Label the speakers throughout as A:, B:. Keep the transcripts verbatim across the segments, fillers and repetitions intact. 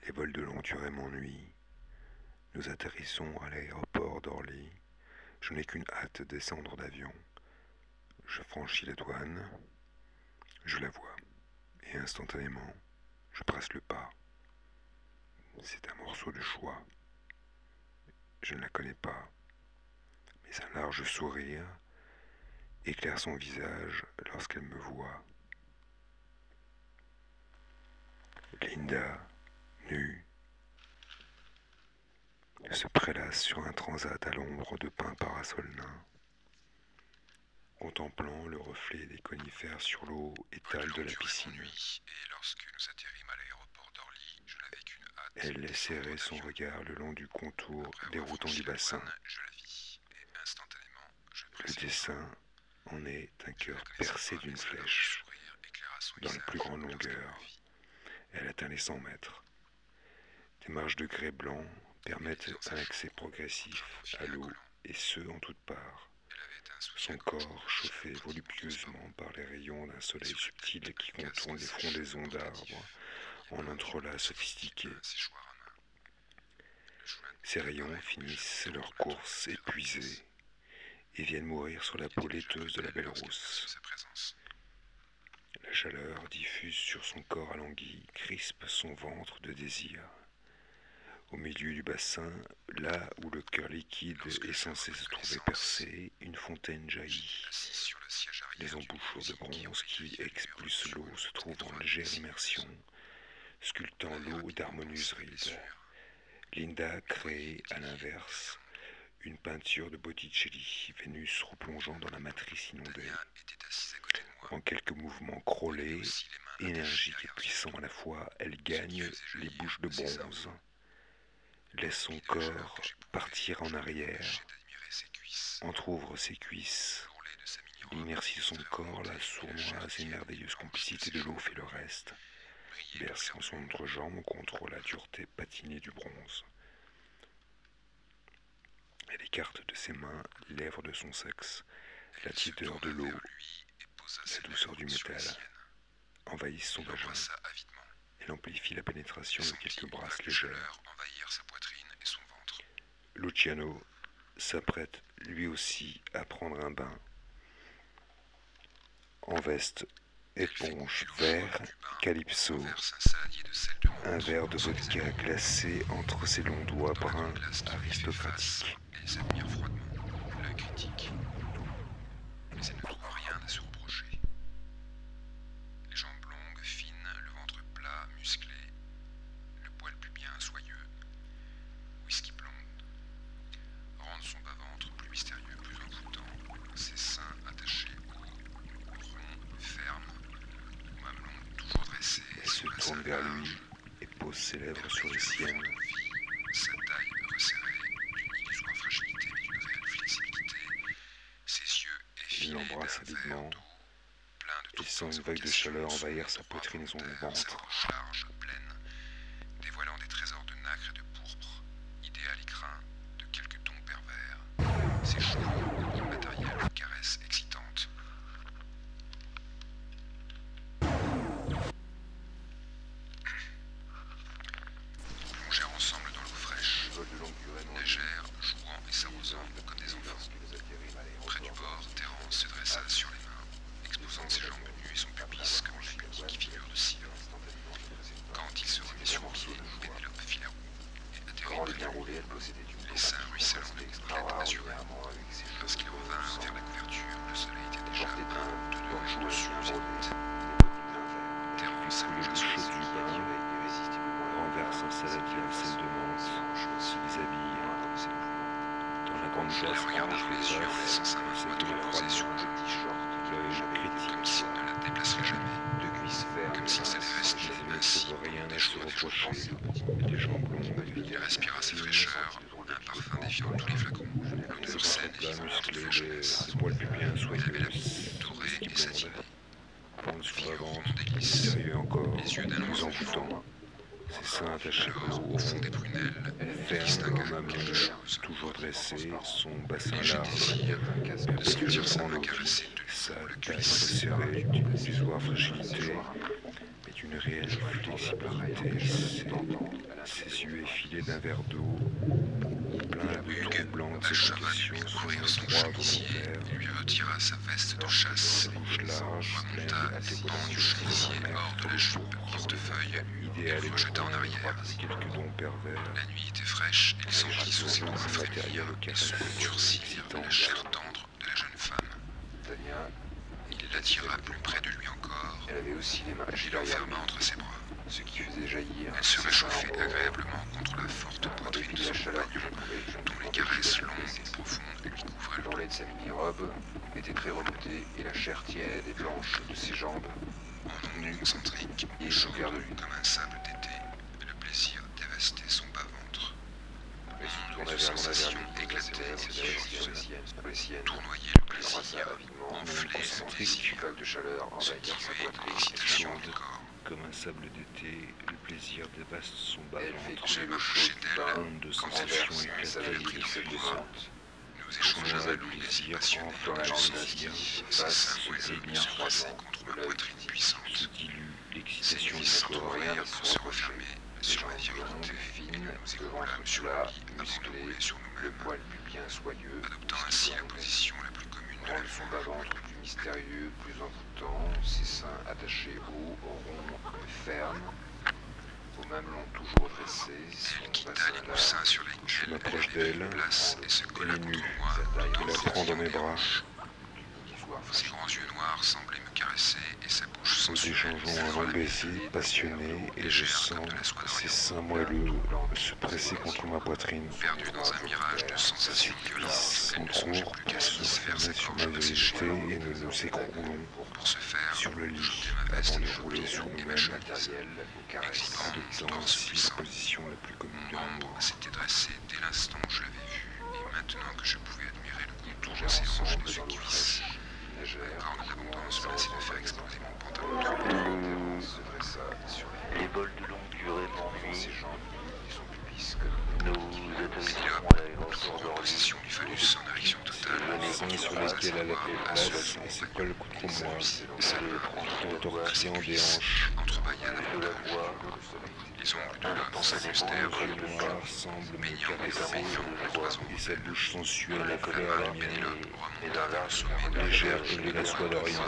A: Les vols de longue durée m'ennuient. Nous atterrissons à l'aéroport d'Orly. Je n'ai qu'une hâte de descendre d'avion. Je franchis la douane. Je la vois. Et instantanément, je presse le pas. C'est un morceau de choix. Je ne la connais pas. Mais un large sourire éclaire son visage lorsqu'elle me voit. Linda, nue, se prélasse sur un transat à l'ombre de pins parasols nains, contemplant le reflet des conifères sur l'eau étale de la piscine.
B: Et lorsque nous atterrîmes à l'aéroport d'Orly, je n'avais qu'une hâte.
A: Elle laisse serrer son regard le long du contour déroutant du bassin.
B: Je la vis, et instantanément, je
A: Le dessin en est un cœur percé d'une flèche, dans la plus grande longueur. Elle atteint les cent mètres. Des marges de grès blanc permettent un accès progressif à l'eau, et ce en toutes parts. Son corps chauffé voluptueusement par les rayons d'un soleil subtil qui contourne les frondaisons d'arbres en entrelacs sophistiqués. Ces rayons finissent leur course épuisés et viennent mourir sur la peau laiteuse de la belle rousse. La chaleur diffuse sur son corps alangui crispe son ventre de désir. Au milieu du bassin, là où le cœur liquide est censé se trouver percé, une fontaine jaillit. Les embouchures de bronze qui expulsent l'eau se trouvent en légère immersion, sculptant l'eau d'harmonieuses rides. Linda crée, à l'inverse, une peinture de Botticelli, Vénus replongeant dans la matrice inondée. En quelques mouvements crôlés, énergiques et puissants à la fois, elle gagne les bouches de bronze, laisse son corps partir en arrière, entr'ouvre ses cuisses. L'inertie de son corps, la sournoise et merveilleuse complicité de l'eau fait le reste, versant son entrejambe contre la dureté patinée du bronze. Elle écarte de ses mains les lèvres de son sexe. La tiédeur de l'eau, la douceur du métal envahissent son vagin. Elle amplifie la pénétration de quelques brasses légères. Luciano s'apprête lui aussi à prendre un bain. En veste éponge vert, calypso, un verre de vodka glacé entre ses longs doigts bruns aristocratiques.
B: Elle s'admire froidement, l'œil critique, mais elle ne trouve rien à se reprocher. Les jambes longues, fines, le ventre plat, musclé, le poil pubien soyeux, whisky blonde, rendent son bas-ventre plus mystérieux, plus envoûtant, ses seins attachés hauts, ronds, fermes, au mamelon toujours dressé.
A: Elle se tourne vers lui et pose ses lèvres sur les siennes.
B: Sa taille resserrée, d'une illusoire fragilité mais d'une réelle flexibilité, ses yeux
A: Il l'embrasse avidement et sent une vague de chaleur envahir sa poitrine et son ventre.
B: Large, pleine, dévoilant des trésors de nacre et de pourpre, idéal écrin de quelques tons pervers. Ses cheveux, immatériels, caresses excitantes. Plongèrent ensemble dans l'eau fraîche, nagèrent, jouant et s'arrosant comme des enfants. Près du bord, Thérence se dressa sur les mains, exposant ses jambes nues et son pubis comme une unique figure de cire. Quand il se remit sur pied, Pénélope fit la roue et atterrit près de lui, les seins ruisselants de gouttelettes azurées. Lorsqu'ils revinrent vers la couverture, le soleil était déjà un ou deux degrés au-dessus du zénith. Thérence s'allongea sur les épaules,
A: Renverse un saladier en scène de menthe, se déshabille. Dans la grande
B: Je
A: place
B: la regardai dans les yeux en laissant sa main
A: c'est
B: droite reposée sur le joli short,
A: l'œil
B: comme
A: critique.
B: s'il ne la déplacerait jamais, comme s'ils allaient rester
A: Elle ne
B: ainsi
A: trouve rien
B: des
A: à se
B: jours et des jours.
A: reprocher. Les jambes longues,
B: Il respira sa fraîcheur, un parfum défiant tous les flacons, l'odeur saine et vivante de
A: musclé,
B: leur
A: les
B: jeunesse.
A: poils pubiens
B: Elle avait la
A: soyeux,
B: peau dorée et satinée,
A: pente sur la
B: figure
A: ventre,
B: ronde et lisse,
A: mystérieux encore,
B: les yeux d'un
A: plus
B: enfant.
A: envoûtant. Ses seins attachés
B: Alors, au fond des prunelles, elle
A: ferme
B: distingua
A: comme un
B: quelque
A: mur,
B: chose.
A: toujours dressé, son bassin
B: Léger
A: large,
B: désir de sentir sa main
A: perpétuellement
B: caresser
A: vide,
B: de
A: sa
B: nouveau le
A: taille
B: cuisse.
A: resserrée d'une illusoire fragilité, mais d'une réelle flexibilité. Ses, ses yeux effilés d'un verre d'eau, plein de troublantes évocations sur le droit volontaire.
B: Il lui retira sa veste de chasse,
A: Bouche large, pleine
B: remonta
A: de
B: les bancs du chemisier hors de la jupe, portefeuille,
A: idéal et
B: rejeta en arrière.
A: quelques dons pervers.
B: La nuit était fraîche et il sentit sous ses bras frémir et se durcir de la chair tendre de la jeune femme. Il l'attira plus près de lui encore et l'enferma entre ses bras.
C: Ce qui faisait jaillir.
B: Elle se réchauffait agréablement contre la forte poitrine de son compagnon, dont les caresses longues et profondes lui couvraient le dos.
C: L'ourlet de sa mini-robe était très remontée et la chair tiède et blanche de ses jambes,
B: En ondes concentriques, chaud comme un sable d'été, le plaisir dévastait son bas-ventre. Ondes de sensations éclataient et diffusaient, tournoyaient le plaisir, enflaient le désir,
C: vague de chaleur envahirent sa
B: subjuaient
C: poitrine.
B: l'excitation du corps.
A: Comme un sable d'été, le plaisir dévaste son
C: Elle
A: bas-ventre.
C: fait
B: Je
C: le
B: marchais
C: chaud du bas,
B: d'elle
A: Onde de
B: quand elle
A: sensation
B: sa
A: éclatée
B: avait
A: et
B: pris dans ses
A: diffusée.
B: bras. Nous échangeâmes un long baiser passionné dans la jalousie. Ses seins moelleux se froissaient contre ma poitrine
A: Se
B: puissante.
A: dilue
B: Ses
A: l'excitation
B: cuisses
A: du corps.
B: s'entrouvrirent pour se refermer sur ma virilité et nous nous écroulâmes sur le lit avant de rouler sur
C: le
B: nous-mêmes,
C: poil pubien soyeux,
B: adoptant ainsi la position la plus commune de la
C: rendre son
B: femme.
C: bas-ventre plus mystérieux, plus envoûtant, ses seins attachés haut, ronds, fermes, au mamelon toujours dressé,
B: Elle
C: son
B: quitta
C: bassin
B: les
C: large,
B: coussins sur lesquels
A: Je
B: elle
A: m'approche
B: avait pris
A: d'elle.
B: place et se colla
A: Elle est
B: contre
A: nue.
B: moi, tout en
A: Je la prends dans
B: saisissant
A: mes
B: mes
A: bras.
B: hanches.
C: d'ivoire
B: Ses grands yeux noirs semblaient me caresser et sa bouche
A: Nous
B: sensuelle
A: échangeons un long baiser passionné et je sens ses seins moelleux se presser contre ma poitrine.
B: perdu dans un mirage de sensations violentes. Elle ne songeait
A: S'entoure
B: plus
A: pour
B: qu'à
A: se
B: satisfaire sa
A: refermer sur
B: gorge
A: ma
B: asséchée.
A: virilité et nous nous écroulons
B: Pour ce faire,
A: sur le lit
B: jeter ma veste
A: avant de
B: de
A: rouler sur
B: et ma
A: nous-mêmes,
B: chemise.
C: caresses.
A: adoptant
B: Torse
A: ainsi la
B: puissant.
A: position la plus commune de
B: Mon
A: l'amour.
B: membre s'était dressé dès l'instant où je l'avais vu, et maintenant que je pouvais admirer le contour de
C: Plongèrent
B: ses hanches et
C: ensemble
B: de ses
C: dans l'eau
B: cuisses,
C: fraîche, nagèrent,
B: encore de l'abondance menacée de faire exploser mon pantalon.
C: Thérence se dressa sur les
D: Les vols de longue durée
C: devant ses
D: m'ennuient.
C: jambes et son pubis comme
D: Nous
B: Philippe,
D: autorisons
B: le
D: l'aéroport
B: en
D: d'Orly.
B: possession du phallus en érection totale,
A: Les seins sur lesquels elle a pris place et ses poils contre moi,
B: sa main
A: tout en tortillant des hanches.
B: entrebâilla
D: De la
B: davantage.
D: voix,
B: Les ongles de l'homme s'incrustèrent dans
A: Les
B: le
A: yeux noirs semblent me
B: baignant et
A: caresser
B: baignant la toison.
A: et sa bouche sensuelle
B: La
A: affleure la
B: main de
A: mienne,
B: Pénélope remonta vers le sommet de la
A: légère
B: gorge
A: comme de la soie d'Orient.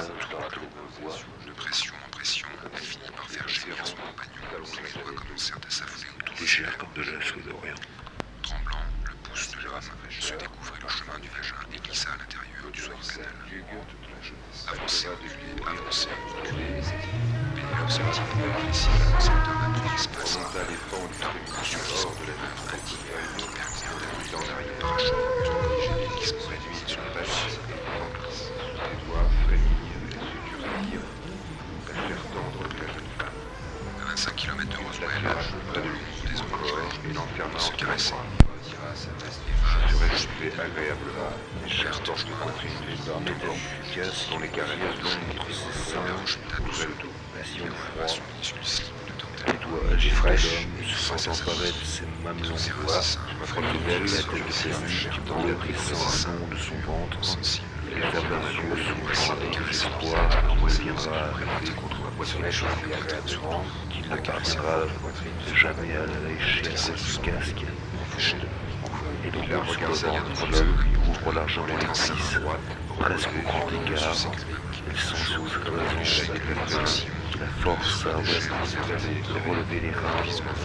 B: De pression en pression, elle finit par faire gémir son compagnon, dont les doigts commencèrent à s'affouler autour de ses
A: Légère
B: lèvres.
A: comme de la soie d'Orient.
B: Tremblant, le pouce de l'homme se découvrit le chemin du vagin et glissa à l'intérieur du soyeux canal. Avancé, reculé, avancé, reculé. Pénélope se mit à récit dans cet homme a pris l'espace.
C: remonta les pans du trémoussement hors de la
B: Un
C: vitre
B: intime
C: qui
B: qui permit
C: permit
B: d'en
C: en arrière.
B: parachute,
C: Qui
B: qui
C: se
B: se
C: réduit sur le
B: bâche.
C: bâche et remplissent. Les doigts frémirent, les yeux durcirent, la chair tendre de la jeune femme.
B: À vingt-cinq kilomètres de Roswell,
C: près de
B: le
C: lui,
B: long des
C: son
B: eaux
C: corps et l'enferma
B: se
C: entre
B: caressait.
C: ses bras. Retira sa veste
B: Eva
C: se réchauffait agréablement, les chairs
B: Ouverte
C: torches de
B: joint,
C: poitrine
A: Les
C: vives
A: barres
C: de
A: métalliques
C: corps,
A: efficaces
C: dont les caresses longues
A: entre ses
B: elle
A: seins,
B: rejeta
C: couvraient
B: doucement
C: le dos.
A: passion
B: et
A: froid.
B: son lit sur le slip de
A: Les
B: dentelle.
A: doigts agités
C: fraîche,
A: d'homme se sentant paraître ses mamelons
B: Ses
A: doigts,
B: seins,
A: frottant d'elle la tête de ses mains qui brûle descend le long de son ventre.
B: sensibles,
A: Elle ferme les yeux s'ouvrant avec l'espoir qu'il reviendra rester contre ma poitrine
C: réchauffée agréablement,
A: qu'il ne parviendra jamais à la lécher à cause du casque. Et le
C: la
A: long
C: regarda
A: sur le
C: dans
A: ventre,
C: les
A: l'homme
C: yeux,
A: lui ouvre largement les cuisses, presque au grand écart. Elle sent sur ce toison qui la force à relever les reins.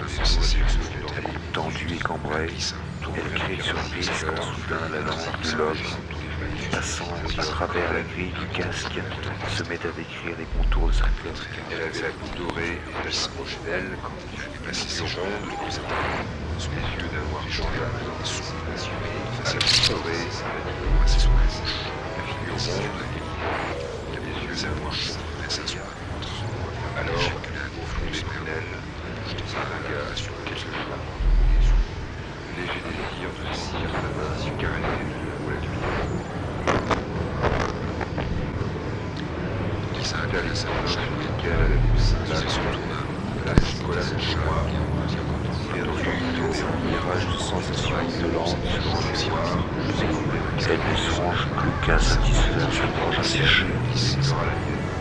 A: Elle est tendue et cambrée. Elle crie sur piste quand soudain la lampe de l'homme, passant à travers la grille du casque, se met à décrire les contours de sa tête.
C: Elle avait la coupe dorée et elle s'approchait d'elle quand il fut passé ses rondes comme sa taille, sous les yeux d'un noir gendarme, assuré, face à la dorée,
B: embrassé sur la bouche.
C: la figure ronde, les yeux à noir,
B: Laissa son ventre.
C: alors,
B: Éjacula
C: au fond des
B: doucement.
C: prunelles, un regard sur quelques jours, léger désir de cire sa main sur caresser ou la cuillère.
B: Lisa
C: La
B: appela sa bouche à lui,
C: laquelle elle avait poussé
B: qui
C: la
B: se tourna,
C: la chocolat de noir,
A: Perdue dans un mirage de sensations violentes, elle ne songe plus qu'à satisfaire son gorge asséchée.
C: qui sera la mienne.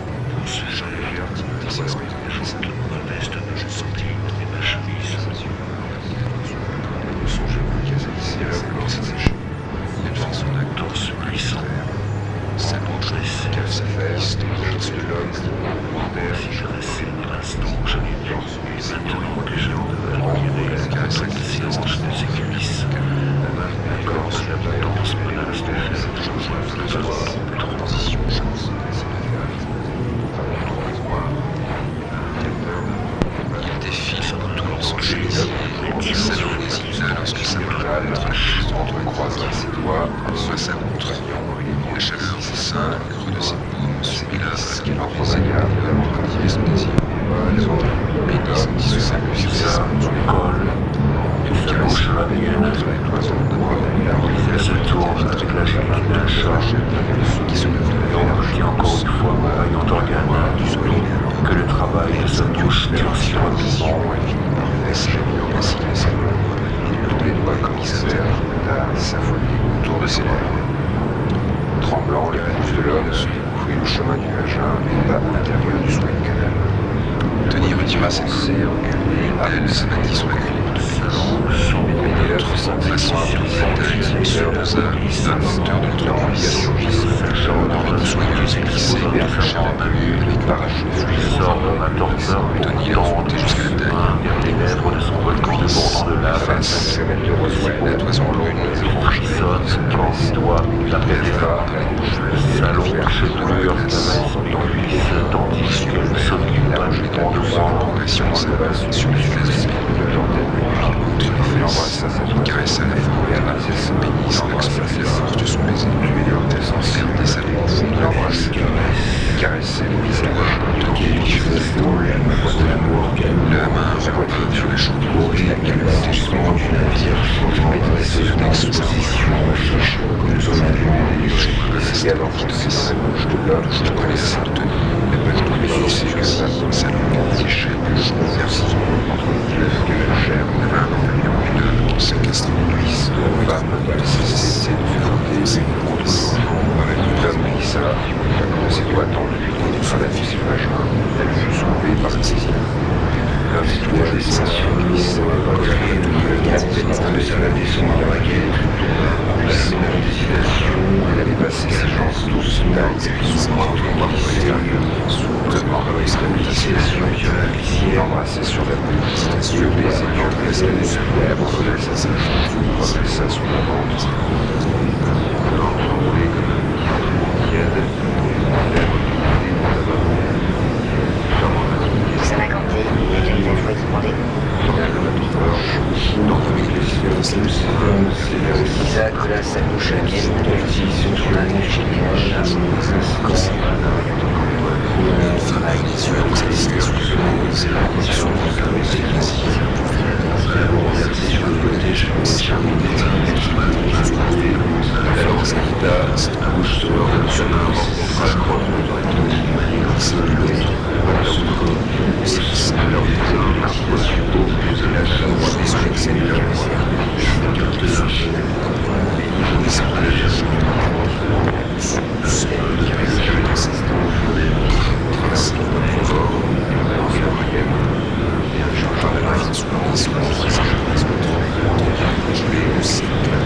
B: Sur la